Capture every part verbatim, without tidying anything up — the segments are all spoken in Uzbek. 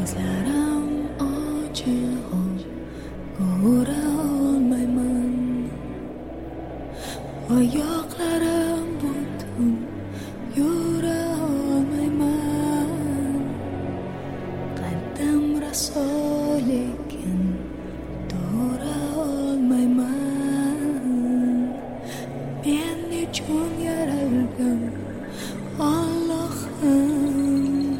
Gözlerim açık, göre olmayman. Ayaklarım bütün, yürü olmayman. Kalbim rasuliken, doğru olmayman. Ben için yaraldım, Allah'ım.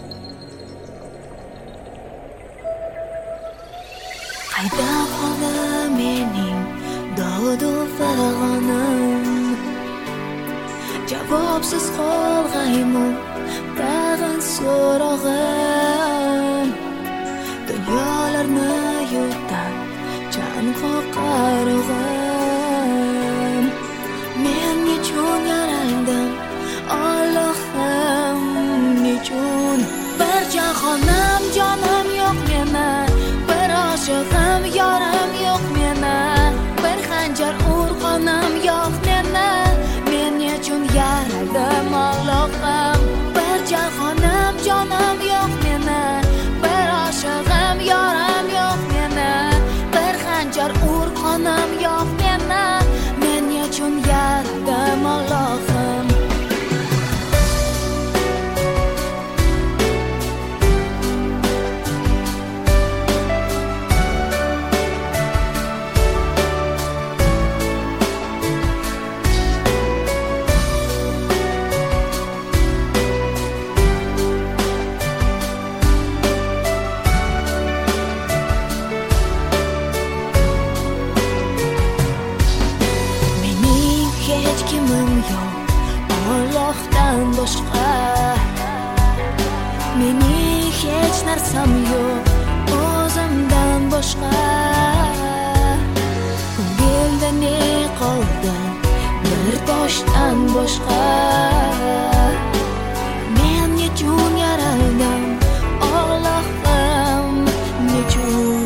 Qayda qoldi mening dodu farg'onim, javobsiz qolg'aymi tag'in so'rog'im. Dunyolarni yutar jon qoqar o'g'im. Men nechun yaraldim Allohim, nechun? Bir jahonim jonim yo'q meni, bir oshig'im yorim yo'q meni, bir xanjar urg'onim yo'q meni. Men nechun yaraldim Allohim? Bir jahonim jonim yo'q meni, bir oshig'im yorim yo'q meni, bir xanjar urg'onim yo'q meni. Men nechun yaraldim Allohim? Allohdan boshqa mening hech narsam yo'q, o'zimdan boshqa. Ko'ngilda ne qoldi bir toshdan boshqa? Men nechun yaraldim Allohim, nechun?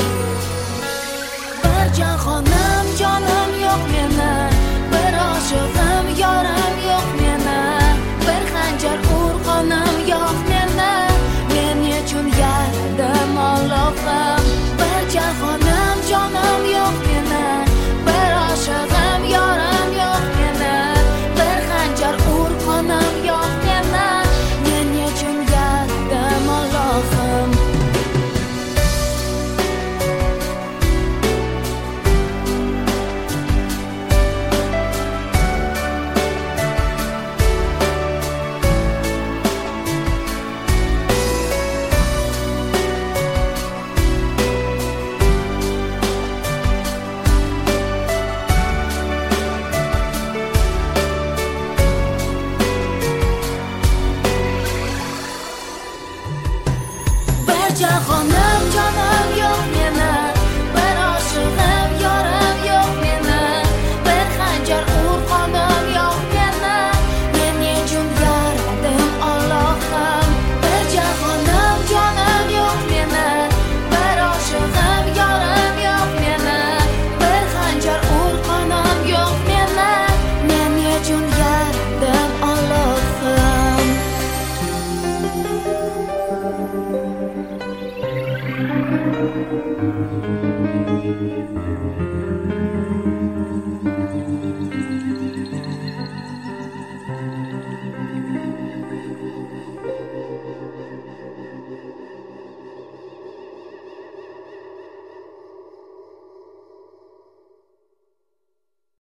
Bir jahonim jonim yo'q meni, bir oshig'im yorim yo'q meni, bir xanjar urg'onim yo'q meni. Men nechun yaraldim Allohim? Bir jahonim jonim yo'q meni, bir oshig'im yorim yo'q meni, bir xanjar urg'onim yo'q meni. Men nechun yaraldim Allohim? Jahonim